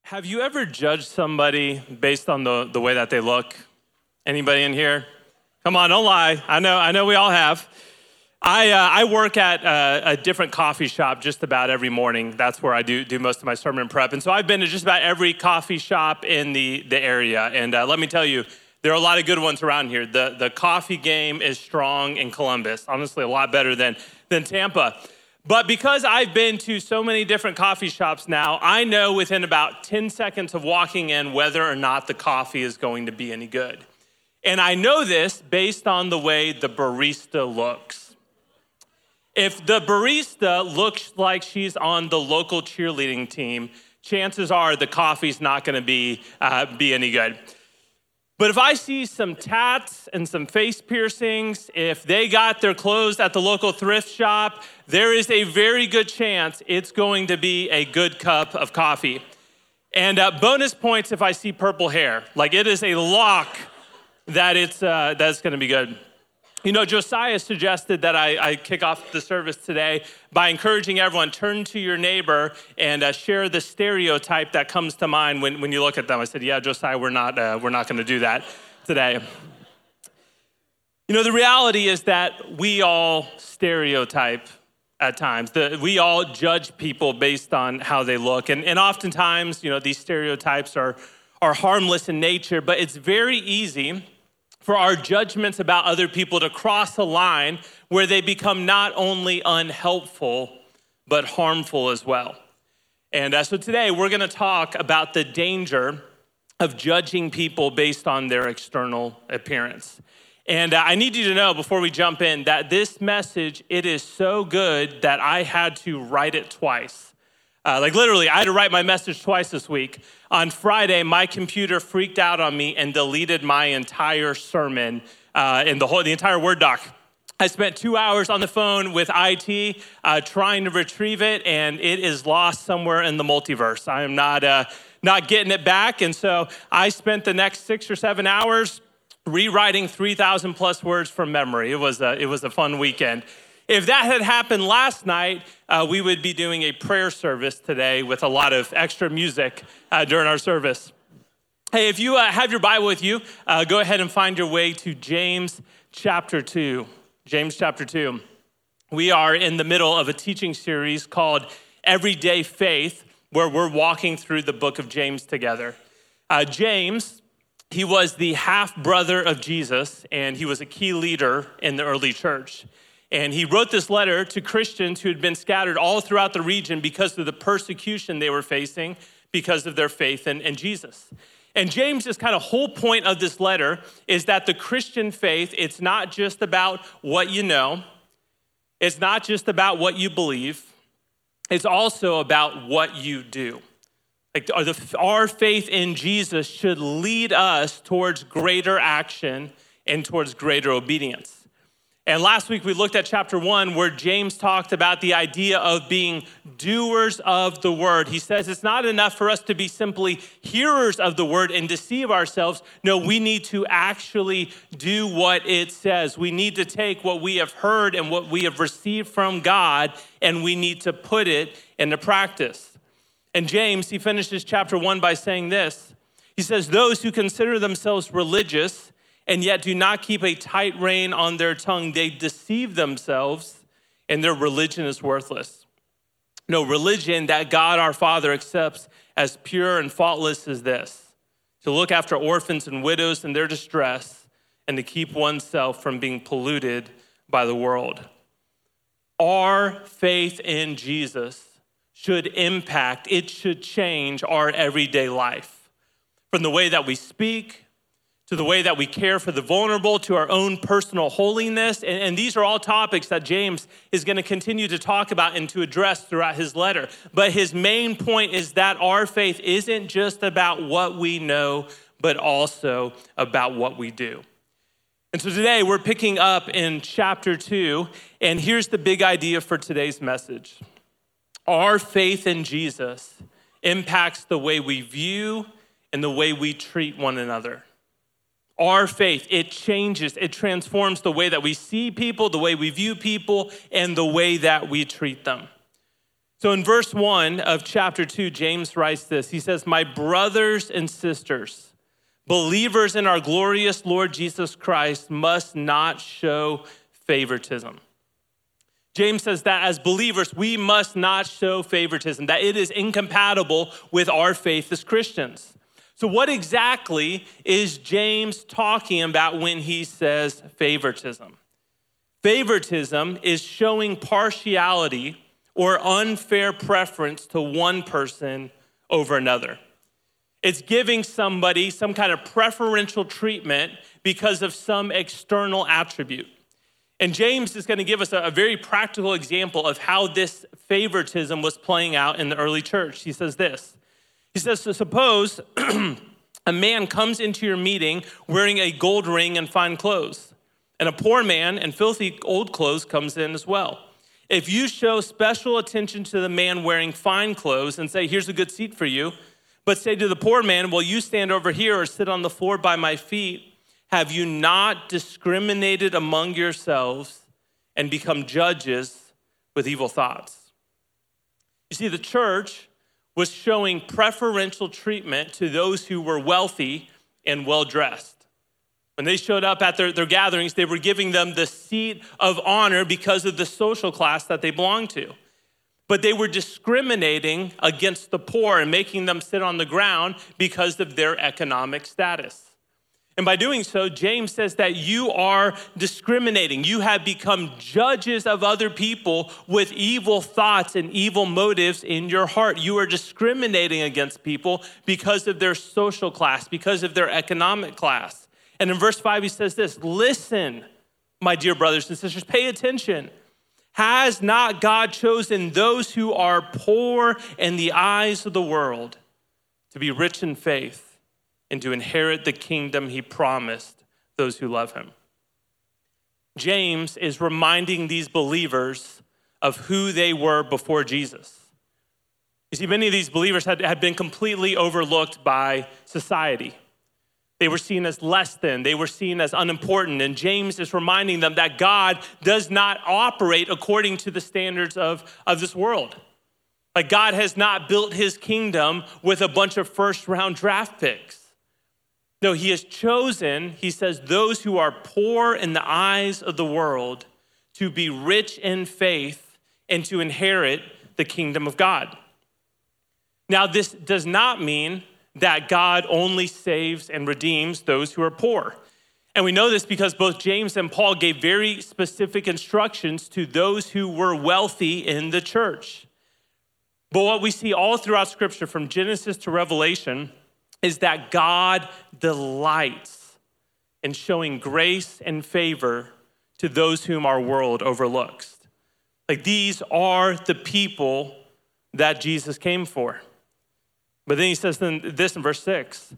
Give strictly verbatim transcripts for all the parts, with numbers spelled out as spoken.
Have you ever judged somebody based on the, the way that they look? Anybody in here? Come on, don't lie. I know, I know we all have. I uh, I work at a, a different coffee shop just about every morning. That's where I do do most of my sermon prep. And so I've been to just about every coffee shop in the, the area. And uh, let me tell you, there are a lot of good ones around here. The the coffee game is strong in Columbus. Honestly, a lot better than, than Tampa. But because I've been to so many different coffee shops now, I know within about ten seconds of walking in whether or not the coffee is going to be any good. And I know this based on the way the barista looks. If the barista looks like she's on the local cheerleading team, chances are the coffee's not going to be uh, be any good. But if I see some tats and some face piercings, if they got their clothes at the local thrift shop, there is a very good chance it's going to be a good cup of coffee. And uh, bonus points if I see purple hair. Like it is a lock that it's uh, that's going to be good. You know, Josiah suggested that I, I kick off the service today by encouraging everyone, turn to your neighbor and uh, share the stereotype that comes to mind when, when you look at them. I said, yeah, Josiah, we're not, uh, we're not going to do that today. You know, the reality is that we all stereotype at times. The, we all judge people based on how they look. And, and oftentimes, you know, these stereotypes are, are harmless in nature, but it's very easy for our judgments about other people to cross a line where they become not only unhelpful, but harmful as well. And uh, so today we're gonna talk about the danger of judging people based on their external appearance. And uh, I need you to know before we jump in that this message, it is so good that I had to write it twice. Uh, like literally, I had to write my message twice this week. On Friday, my computer freaked out on me and deleted my entire sermon uh, in the whole, the entire Word doc. I spent two hours on the phone with I T uh, trying to retrieve it, and it is lost somewhere in the multiverse. I am not uh, not getting it back, and so I spent the next six or seven hours rewriting three thousand plus words from memory. It was a, it was a fun weekend. If that had happened last night, uh, we would be doing a prayer service today with a lot of extra music uh, during our service. Hey, if you uh, have your Bible with you, uh, go ahead and find your way to James chapter two. James chapter two. We are in the middle of a teaching series called Everyday Faith, where we're walking through the book of James together. Uh, James, he was the half-brother of Jesus, and he was a key leader in the early church. And he wrote this letter to Christians who had been scattered all throughout the region because of the persecution they were facing because of their faith in, in Jesus. And James's kind of whole point of this letter is that the Christian faith, it's not just about what you know. It's not just about what you believe. It's also about what you do. Like our faith in Jesus should lead us towards greater action and towards greater obedience. And last week we looked at chapter one where James talked about the idea of being doers of the word. He says it's not enough for us to be simply hearers of the word and deceive ourselves. No, we need to actually do what it says. We need to take what we have heard and what we have received from God, and we need to put it into practice. And James, he finishes chapter one by saying this. He says, those who consider themselves religious and yet do not keep a tight rein on their tongue, they deceive themselves, and their religion is worthless. No, religion that God our Father accepts as pure and faultless is this: to look after orphans and widows in their distress, and to keep oneself from being polluted by the world. Our faith in Jesus should impact, it should change our everyday life. From the way that we speak, to the way that we care for the vulnerable, to our own personal holiness. And, and these are all topics that James is going to continue to talk about and to address throughout his letter. But his main point is that our faith isn't just about what we know, but also about what we do. And so today we're picking up in chapter two, and here's the big idea for today's message. Our faith in Jesus impacts the way we view and the way we treat one another. Our faith, it changes, it transforms the way that we see people, the way we view people, and the way that we treat them. So in verse one of chapter two, James writes this. He says, "My brothers and sisters, believers in our glorious Lord Jesus Christ must not show favoritism." James says that as believers, we must not show favoritism, that it is incompatible with our faith as Christians. So what exactly is James talking about when he says favoritism? Favoritism is showing partiality or unfair preference to one person over another. It's giving somebody some kind of preferential treatment because of some external attribute. And James is going to give us a, a very practical example of how this favoritism was playing out in the early church. He says this. He says, so suppose a man comes into your meeting wearing a gold ring and fine clothes, and a poor man in filthy old clothes comes in as well. If you show special attention to the man wearing fine clothes and say, "Here's a good seat for you," but say to the poor man, "Well, you stand over here or sit on the floor by my feet," have you not discriminated among yourselves and become judges with evil thoughts? You see, the church was showing preferential treatment to those who were wealthy and well-dressed. When they showed up at their, their gatherings, they were giving them the seat of honor because of the social class that they belonged to. But they were discriminating against the poor and making them sit on the ground because of their economic status. And by doing so, James says that you are discriminating. You have become judges of other people with evil thoughts and evil motives in your heart. You are discriminating against people because of their social class, because of their economic class. And in verse five, he says this, "Listen, my dear brothers and sisters, pay attention. Has not God chosen those who are poor in the eyes of the world to be rich in faith and to inherit the kingdom he promised those who love him?" James is reminding these believers of who they were before Jesus. You see, many of these believers had, had been completely overlooked by society. They were seen as less than, they were seen as unimportant. And James is reminding them that God does not operate according to the standards of, of this world. Like, God has not built his kingdom with a bunch of first round draft picks. No, he has chosen, he says, those who are poor in the eyes of the world to be rich in faith and to inherit the kingdom of God. Now, this does not mean that God only saves and redeems those who are poor. And we know this because both James and Paul gave very specific instructions to those who were wealthy in the church. But what we see all throughout Scripture, from Genesis to Revelation, is that God delights in showing grace and favor to those whom our world overlooks. Like, these are the people that Jesus came for. But then he says this in verse six,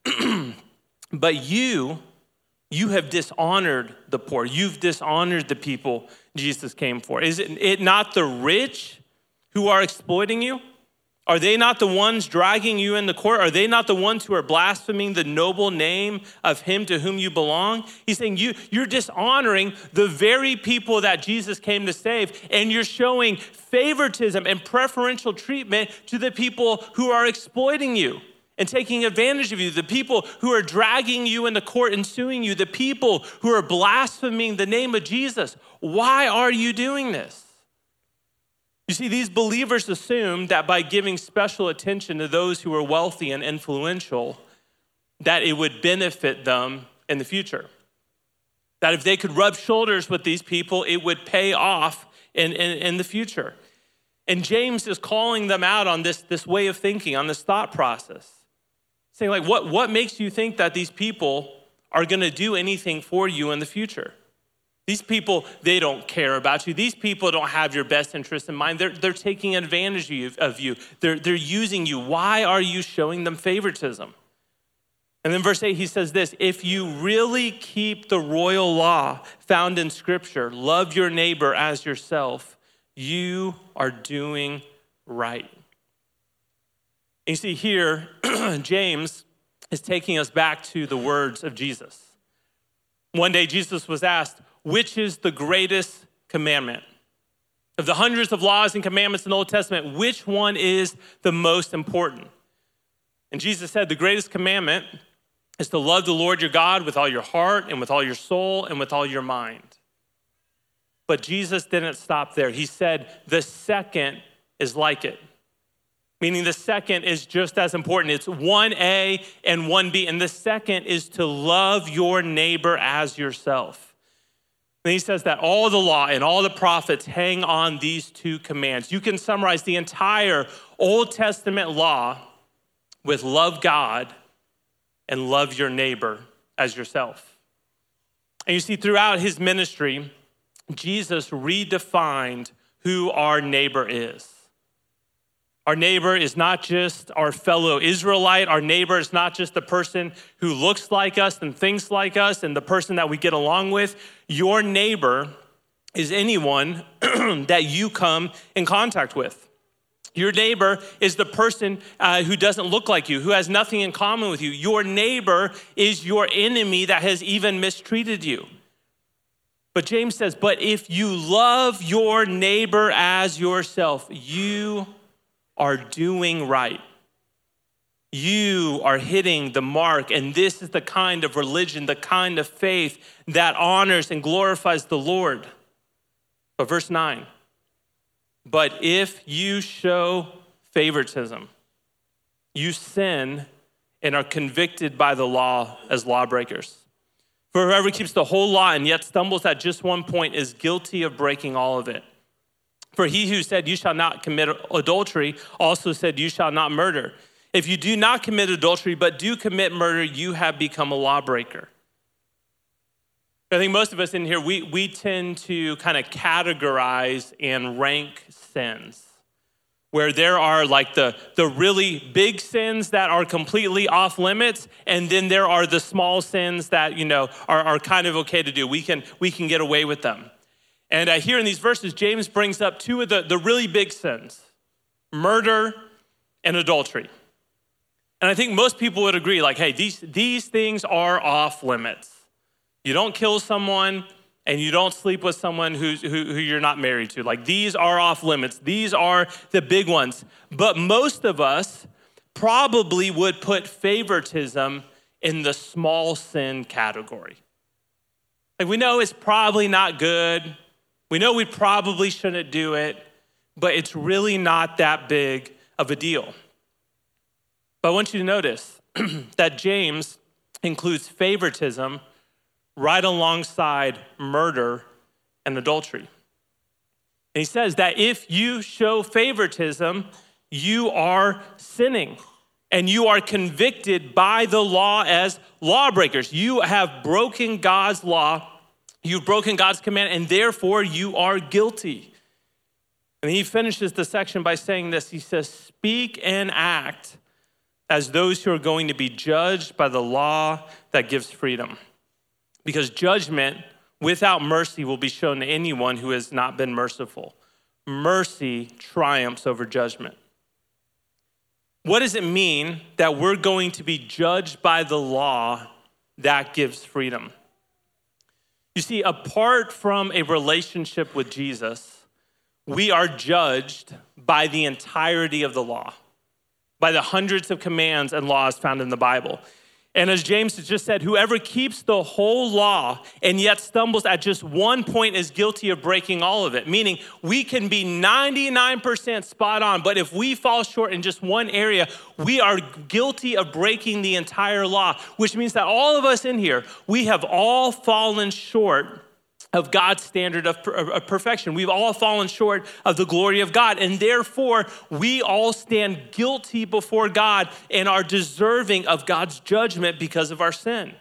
"But you, you have dishonored the poor. You've dishonored the people Jesus came for. Is it, it not the rich who are exploiting you? Are they not the ones dragging you in the court? Are they not the ones who are blaspheming the noble name of him to whom you belong?" He's saying you, you're dishonoring the very people that Jesus came to save, and you're showing favoritism and preferential treatment to the people who are exploiting you and taking advantage of you, the people who are dragging you in the court and suing you, the people who are blaspheming the name of Jesus. Why are you doing this? You see, these believers assumed that by giving special attention to those who are wealthy and influential, that it would benefit them in the future. That if they could rub shoulders with these people, it would pay off in, in, in the future. And James is calling them out on this, this way of thinking, on this thought process. Saying, like, what, what makes you think that these people are going to do anything for you in the future? These people, they don't care about you. These people don't have your best interest in mind. They're, they're taking advantage of you. They're, they're using you. Why are you showing them favoritism? And then verse eight, he says this, "If you really keep the royal law found in Scripture, love your neighbor as yourself, you are doing right." And you see here, James is taking us back to the words of Jesus. One day, Jesus was asked, "Which is the greatest commandment?" Of the hundreds of laws and commandments in the Old Testament, which one is the most important? And Jesus said, the greatest commandment is to love the Lord your God with all your heart and with all your soul and with all your mind. But Jesus didn't stop there. He said, the second is like it. Meaning the second is just as important. It's one A and one B. And the second is to love your neighbor as yourself. And he says that all the law and all the prophets hang on these two commands. You can summarize the entire Old Testament law with love God and love your neighbor as yourself. And you see, throughout his ministry, Jesus redefined who our neighbor is. Our neighbor is not just our fellow Israelite. Our neighbor is not just the person who looks like us and thinks like us and the person that we get along with. Your neighbor is anyone that you come in contact with. Your neighbor is the person uh, who doesn't look like you, who has nothing in common with you. Your neighbor is your enemy that has even mistreated you. But James says, but if you love your neighbor as yourself, you are doing right. You are hitting the mark, and this is the kind of religion, the kind of faith that honors and glorifies the Lord. But verse nine, but if you show favoritism, you sin and are convicted by the law as lawbreakers. For whoever keeps the whole law and yet stumbles at just one point is guilty of breaking all of it. For he who said, you shall not commit adultery, also said, you shall not murder. If you do not commit adultery, but do commit murder, you have become a lawbreaker. I think most of us in here, we, we tend to kind of categorize and rank sins, where there are like the, the really big sins that are completely off limits, and then there are the small sins that, you know, are, are kind of okay to do. We can, we can get away with them. And uh, here in these verses, James brings up two of the, the really big sins, murder and adultery. And I think most people would agree, like, hey, these, these things are off limits. You don't kill someone and you don't sleep with someone who's, who, who you're not married to. Like, these are off limits. These are the big ones. But most of us probably would put favoritism in the small sin category. Like, we know it's probably not good. We know we probably shouldn't do it, but it's really not that big of a deal. But I want you to notice that James includes favoritism right alongside murder and adultery. And he says that if you show favoritism, you are sinning and you are convicted by the law as lawbreakers. You have broken God's law. You've broken God's command, and therefore you are guilty. And he finishes the section by saying this. He says, speak and act as those who are going to be judged by the law that gives freedom. Because judgment without mercy will be shown to anyone who has not been merciful. Mercy triumphs over judgment. What does it mean that we're going to be judged by the law that gives freedom? You see, apart from a relationship with Jesus, we are judged by the entirety of the law, by the hundreds of commands and laws found in the Bible. And as James has just said, whoever keeps the whole law and yet stumbles at just one point is guilty of breaking all of it. Meaning we can be ninety-nine percent spot on, but if we fall short in just one area, we are guilty of breaking the entire law, which means that all of us in here, we have all fallen short of God's standard of, of perfection. We've all fallen short of the glory of God, and therefore we all stand guilty before God and are deserving of God's judgment because of our sin.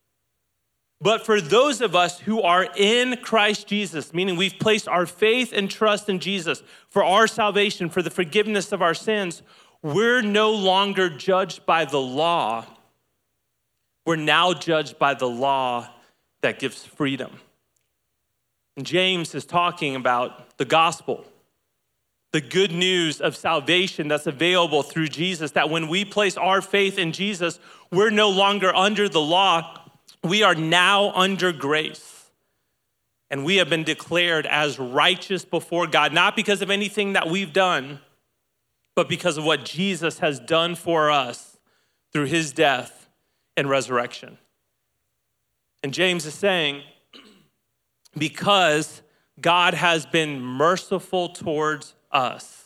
But for those of us who are in Christ Jesus, meaning we've placed our faith and trust in Jesus for our salvation, for the forgiveness of our sins, we're no longer judged by the law. We're now judged by the law that gives freedom. And James is talking about the gospel, the good news of salvation that's available through Jesus, that when we place our faith in Jesus, we're no longer under the law. We are now under grace. And we have been declared as righteous before God, not because of anything that we've done, but because of what Jesus has done for us through his death and resurrection. And James is saying, because God has been merciful towards us,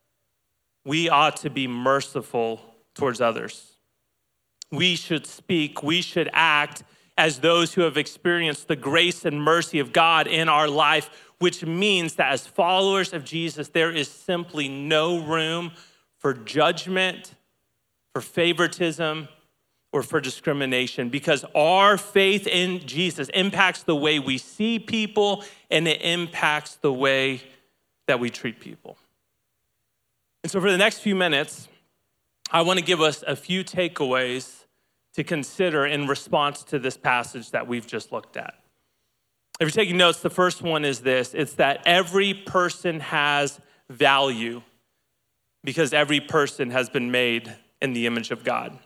we ought to be merciful towards others. We should speak, we should act as those who have experienced the grace and mercy of God in our life, which means that as followers of Jesus, there is simply no room for judgment, for favoritism, or for discrimination, because our faith in Jesus impacts the way we see people and it impacts the way that we treat people. And so for the next few minutes, I want to give us a few takeaways to consider in response to this passage that we've just looked at. If you're taking notes, the first one is this. It's that every person has value because every person has been made in the image of God.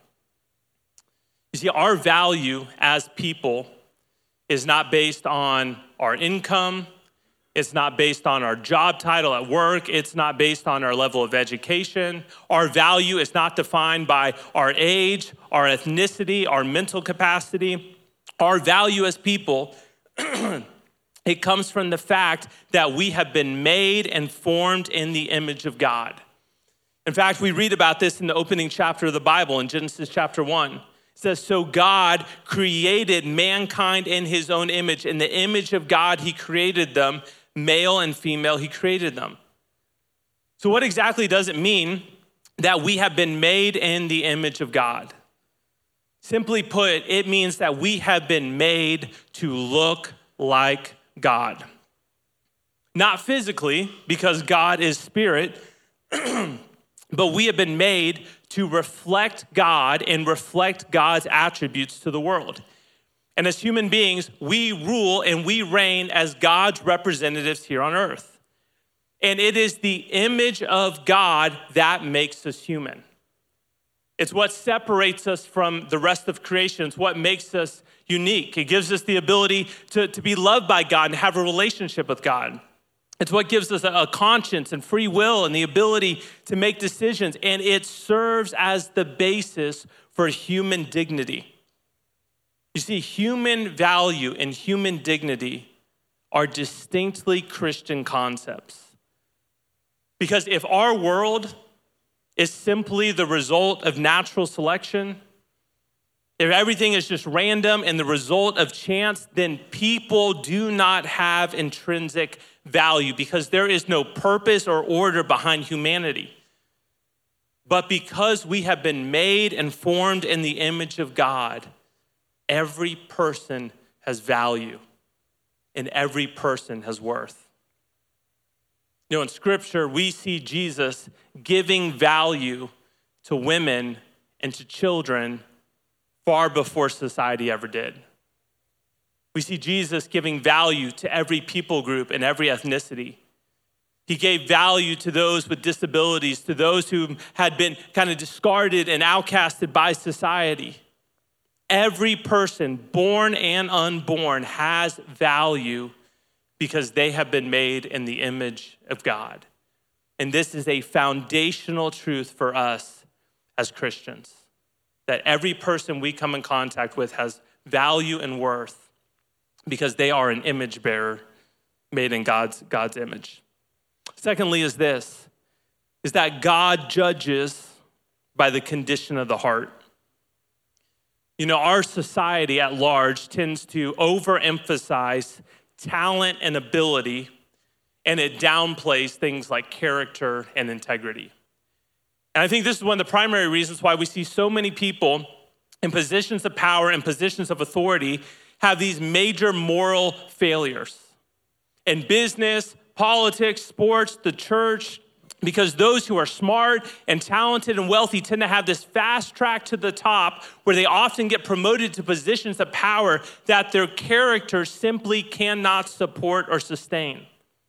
You see, our value as people is not based on our income. It's not based on our job title at work. It's not based on our level of education. Our value is not defined by our age, our ethnicity, our mental capacity. Our value as people, it comes from the fact that we have been made and formed in the image of God. In fact, we read about this in the opening chapter of the Bible in Genesis chapter one. It says, so God created mankind in his own image. In the image of God, he created them. Male and female, he created them. So what exactly does it mean that we have been made in the image of God? Simply put, it means that we have been made to look like God. Not physically, because God is spirit, but we have been made to reflect God and reflect God's attributes to the world. And as human beings, we rule and we reign as God's representatives here on earth. And it is the image of God that makes us human. It's what separates us from the rest of creation. It's what makes us unique. It gives us the ability to, to be loved by God and have a relationship with God. It's what gives us a, a conscience and free will and the ability to make decisions. And it serves as the basis for human dignity. You see, human value and human dignity are distinctly Christian concepts. Because if our world is simply the result of natural selection, if everything is just random and the result of chance, then people do not have intrinsic value because there is no purpose or order behind humanity. But because we have been made and formed in the image of God, every person has value and every person has worth. You know, in Scripture, we see Jesus giving value to women and to children far before society ever did. We see Jesus giving value to every people group and every ethnicity. He gave value to those with disabilities, to those who had been kind of discarded and outcasted by society. Every person, born and unborn, has value because they have been made in the image of God. And this is a foundational truth for us as Christians, that every person we come in contact with has value and worth because they are an image bearer made in God's, God's image. Secondly is this, is that God judges by the condition of the heart. You know, our society at large tends to overemphasize talent and ability, and it downplays things like character and integrity. And I think this is one of the primary reasons why we see so many people in positions of power and positions of authority have these major moral failures in business, politics, sports, the church, because those who are smart and talented and wealthy tend to have this fast track to the top where they often get promoted to positions of power that their character simply cannot support or sustain.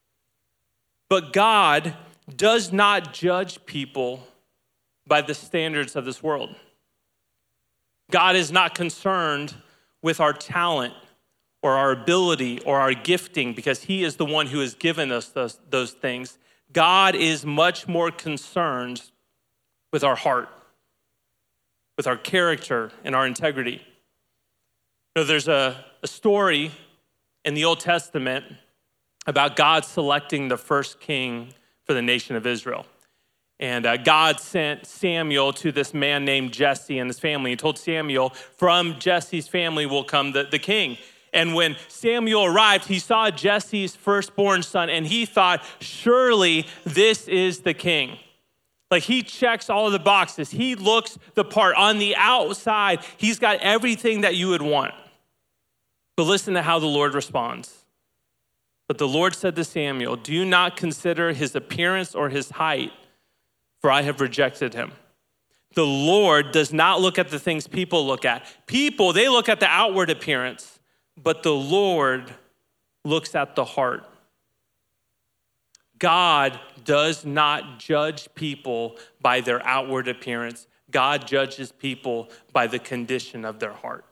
But God does not judge people by the standards of this world. God is not concerned with our talent or our ability or our gifting, because he is the one who has given us those, those things. God is much more concerned with our heart, with our character and our integrity. You know, there's a, a story in the Old Testament about God selecting the first king for the nation of Israel. And uh, God sent Samuel to this man named Jesse and his family. He told Samuel, from Jesse's family will come the, the king. And when Samuel arrived, he saw Jesse's firstborn son, and he thought, surely this is the king. Like, he checks all of the boxes. He looks the part. On the outside, he's got everything that you would want. But listen to how the Lord responds. But the Lord said to Samuel, do not consider his appearance or his height, for I have rejected him. The Lord does not look at the things people look at. People, they look at the outward appearance, but the Lord looks at the heart. God does not judge people by their outward appearance. God judges people by the condition of their heart.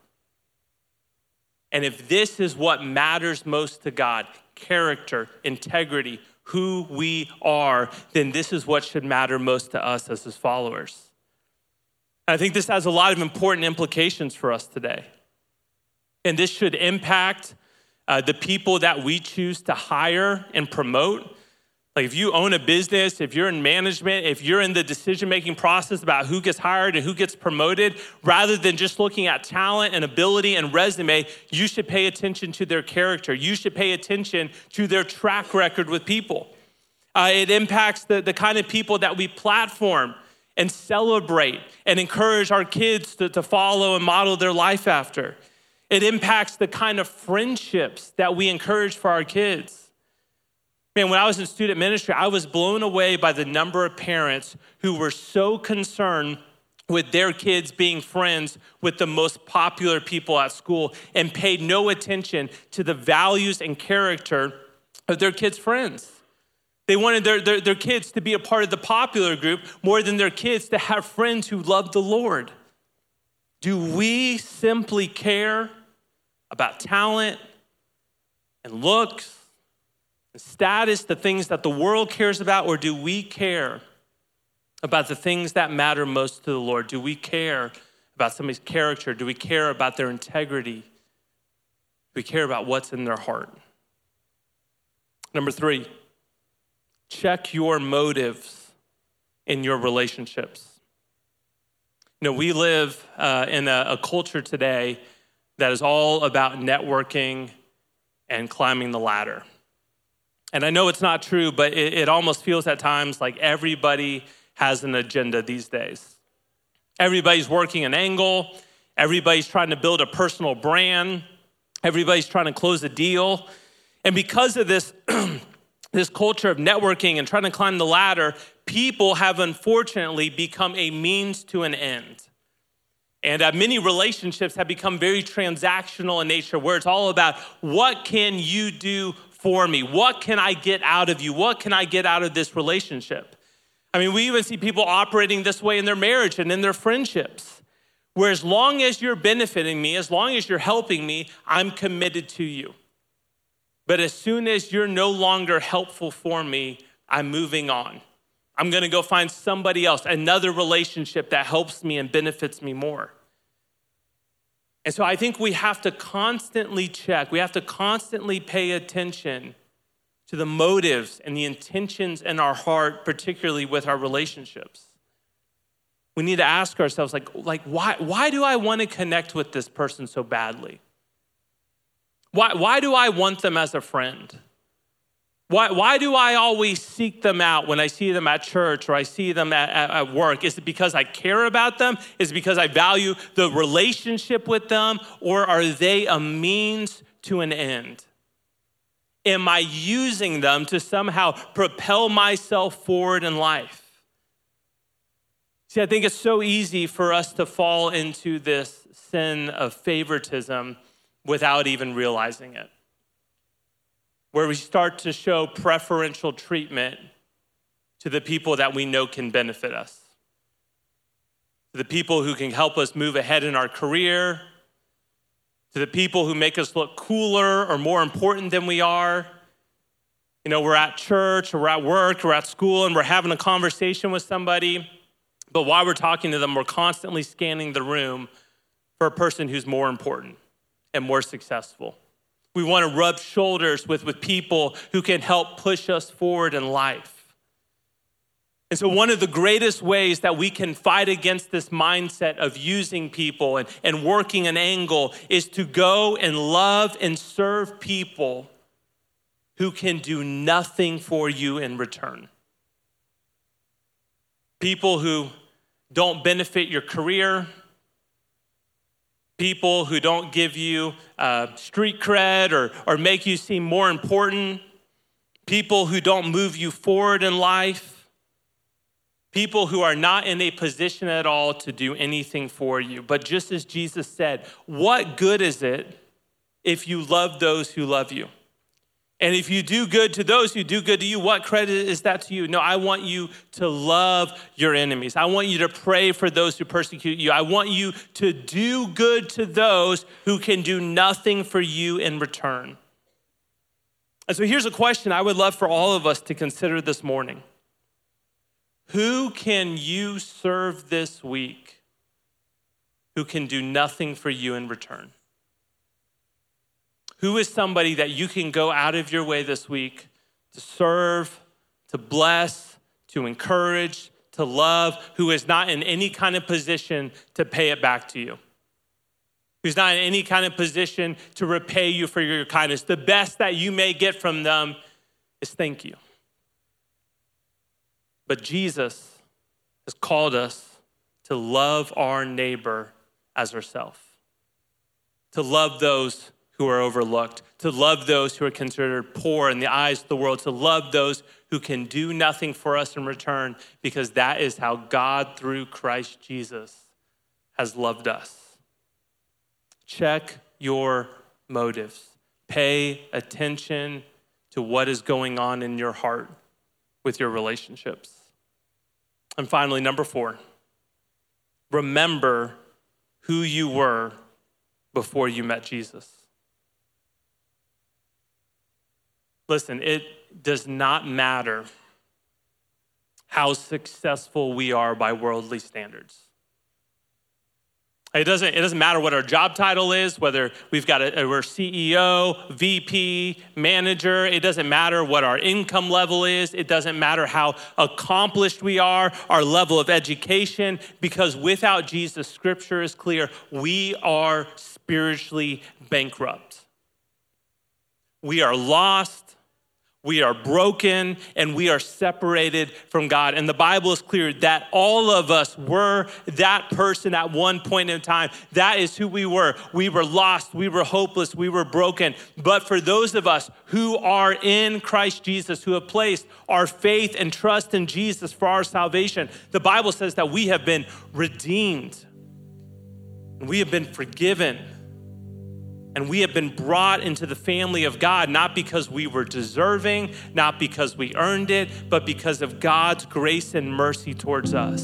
And if this is what matters most to God, character, integrity, who we are, then this is what should matter most to us as his followers. And I think this has a lot of important implications for us today. And this should impact uh, the people that we choose to hire and promote. Like, if you own a business, if you're in management, if you're in the decision-making process about who gets hired and who gets promoted, rather than just looking at talent and ability and resume, you should pay attention to their character. You should pay attention to their track record with people. Uh, it impacts the, the kind of people that we platform and celebrate and encourage our kids to, to follow and model their life after. It impacts the kind of friendships that we encourage for our kids. Man, when I was in student ministry, I was blown away by the number of parents who were so concerned with their kids being friends with the most popular people at school and paid no attention to the values and character of their kids' friends. They wanted their, their, their kids to be a part of the popular group more than their kids to have friends who loved the Lord. Do we simply care about talent and looks, status, the things that the world cares about, or do we care about the things that matter most to the Lord? Do we care about somebody's character? Do we care about their integrity? Do we care about what's in their heart? Number three, check your motives in your relationships. You know, we live uh, in a, a culture today that is all about networking and climbing the ladder. And I know it's not true, but it, it almost feels at times like everybody has an agenda these days. Everybody's working an angle. Everybody's trying to build a personal brand. Everybody's trying to close a deal. And because of this, this culture of networking and trying to climb the ladder, people have unfortunately become a means to an end. And uh, many relationships have become very transactional in nature, where it's all about, what can you do for me? What can I get out of you? What can I get out of this relationship? I mean, we even see people operating this way in their marriage and in their friendships, where as long as you're benefiting me, as long as you're helping me, I'm committed to you. But as soon as you're no longer helpful for me, I'm moving on. I'm going to go find somebody else, another relationship that helps me and benefits me more. And so I think we have to constantly check, we have to constantly pay attention to the motives and the intentions in our heart, particularly with our relationships. We need to ask ourselves, like, like why, why do I want to connect with this person so badly? Why, why do I want them as a friend? Why, why do I always seek them out when I see them at church or I see them at, at, at work? Is it because I care about them? Is it because I value the relationship with them? Or are they a means to an end? Am I using them to somehow propel myself forward in life? See, I think it's so easy for us to fall into this sin of favoritism without even realizing it, where we start to show preferential treatment to the people that we know can benefit us, to the people who can help us move ahead in our career, to to the people who make us look cooler or more important than we are. You know, we're at church or we're at work or at school and we're having a conversation with somebody, but while we're talking to them, we're constantly scanning the room for a person who's more important and more successful. We want to rub shoulders with, with people who can help push us forward in life. And so one of the greatest ways that we can fight against this mindset of using people and, and working an angle is to go and love and serve people who can do nothing for you in return. People who don't benefit your career, people who don't give you uh, street cred or, or make you seem more important, people who don't move you forward in life, people who are not in a position at all to do anything for you. But just as Jesus said, what good is it if you love those who love you? And if you do good to those who do good to you, what credit is that to you? No, I want you to love your enemies. I want you to pray for those who persecute you. I want you to do good to those who can do nothing for you in return. And so here's a question I would love for all of us to consider this morning. Who can you serve this week who can do nothing for you in return? Who is somebody that you can go out of your way this week to serve, to bless, to encourage, to love, who is not in any kind of position to pay it back to you? Who's not in any kind of position to repay you for your kindness? The best that you may get from them is thank you. But Jesus has called us to love our neighbor as ourselves, to love those who are overlooked, to love those who are considered poor in the eyes of the world, to love those who can do nothing for us in return, because that is how God, through Christ Jesus, has loved us. Check your motives. Pay attention to what is going on in your heart with your relationships. And finally, number four, remember who you were before you met Jesus. Listen, it does not matter how successful we are by worldly standards. It doesn't, it doesn't matter what our job title is, whether we've got a, we're C E O, V P, manager. It doesn't matter what our income level is. It doesn't matter how accomplished we are, our level of education, because without Jesus, Scripture is clear, we are spiritually bankrupt. We are lost. We are broken and we are separated from God. And the Bible is clear that all of us were that person at one point in time. That is who we were. We were lost. We were hopeless. We were broken. But for those of us who are in Christ Jesus, who have placed our faith and trust in Jesus for our salvation, the Bible says that we have been redeemed. We have been forgiven. And we have been brought into the family of God, not because we were deserving, not because we earned it, but because of God's grace and mercy towards us.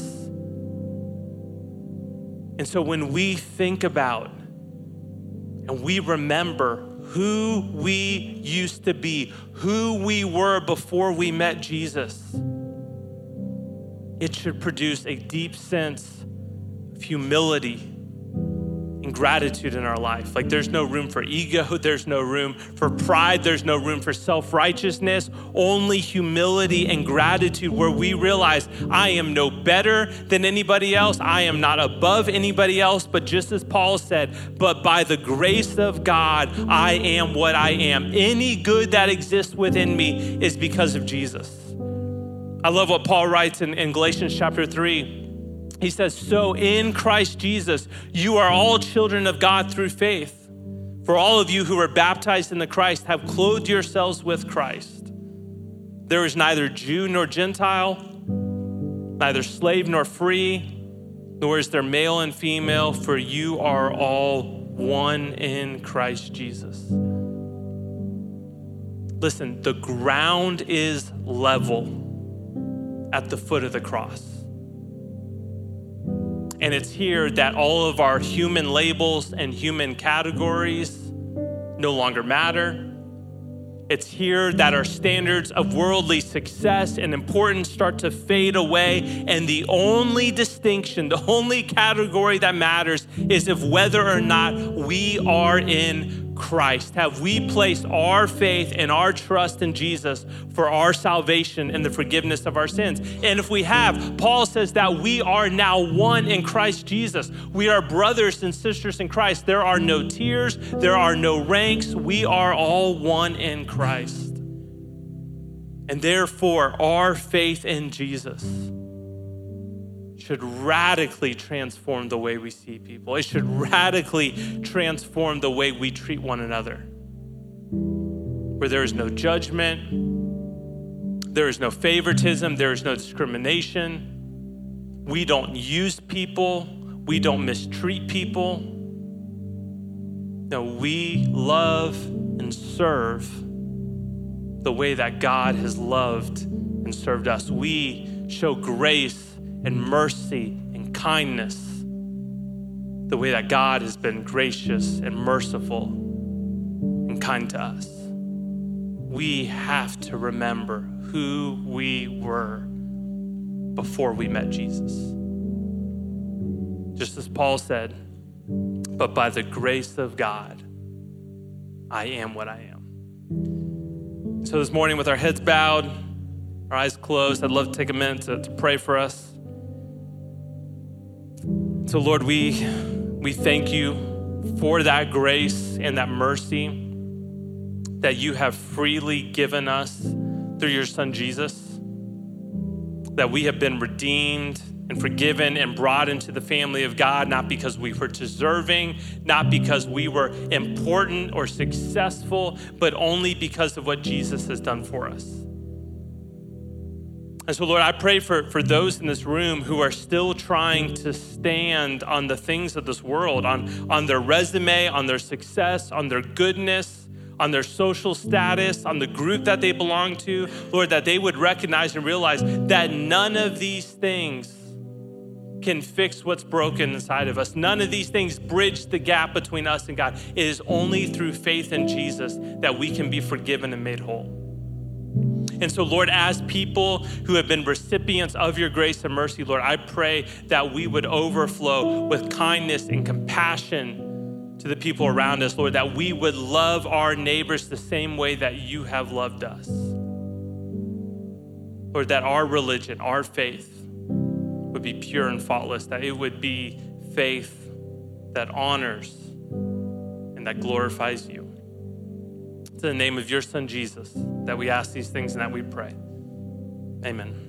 And so when we think about and we remember who we used to be, who we were before we met Jesus, it should produce a deep sense of humility and gratitude in our life. Like there's no room for ego, there's no room for pride, there's no room for self-righteousness, only humility and gratitude where we realize I am no better than anybody else, I am not above anybody else, but just as Paul said, but by the grace of God, I am what I am. Any good that exists within me is because of Jesus. I love what Paul writes in, in Galatians chapter three. He says, so in Christ Jesus, you are all children of God through faith. For all of you who are baptized in the Christ have clothed yourselves with Christ. There is neither Jew nor Gentile, neither slave nor free, nor is there male and female, for you are all one in Christ Jesus. Listen, the ground is level at the foot of the cross. And it's here that all of our human labels and human categories no longer matter. It's here that our standards of worldly success and importance start to fade away. And the only distinction, the only category that matters is if whether or not we are in Christ. Have we placed our faith and our trust in Jesus for our salvation and the forgiveness of our sins? And if we have, Paul says that we are now one in Christ Jesus. We are brothers and sisters in Christ. There are no tiers. There are no ranks. We are all one in Christ. And therefore, our faith in Jesus should radically transform the way we see people. It should radically transform the way we treat one another. Where there is no judgment, there is no favoritism, there is no discrimination. We don't use people, we don't mistreat people. No, we love and serve the way that God has loved and served us. We show grace and mercy and kindness the way that God has been gracious and merciful and kind to us. We have to remember who we were before we met Jesus. Just as Paul said, but by the grace of God, I am what I am. So this morning, with our heads bowed, our eyes closed, I'd love to take a minute to, to pray for us. So Lord, we, we thank you for that grace and that mercy that you have freely given us through your son, Jesus, that we have been redeemed and forgiven and brought into the family of God, not because we were deserving, not because we were important or successful, but only because of what Jesus has done for us. And so, Lord, I pray for, for those in this room who are still trying to stand on the things of this world, on, on their resume, on their success, on their goodness, on their social status, on the group that they belong to, Lord, that they would recognize and realize that none of these things can fix what's broken inside of us. None of these things bridge the gap between us and God. It is only through faith in Jesus that we can be forgiven and made whole. And so, Lord, as people who have been recipients of your grace and mercy, Lord, I pray that we would overflow with kindness and compassion to the people around us, Lord, that we would love our neighbors the same way that you have loved us. Lord, that our religion, our faith would be pure and faultless, that it would be faith that honors and that glorifies you. It's in the name of your son, Jesus, that we ask these things and that we pray. Amen.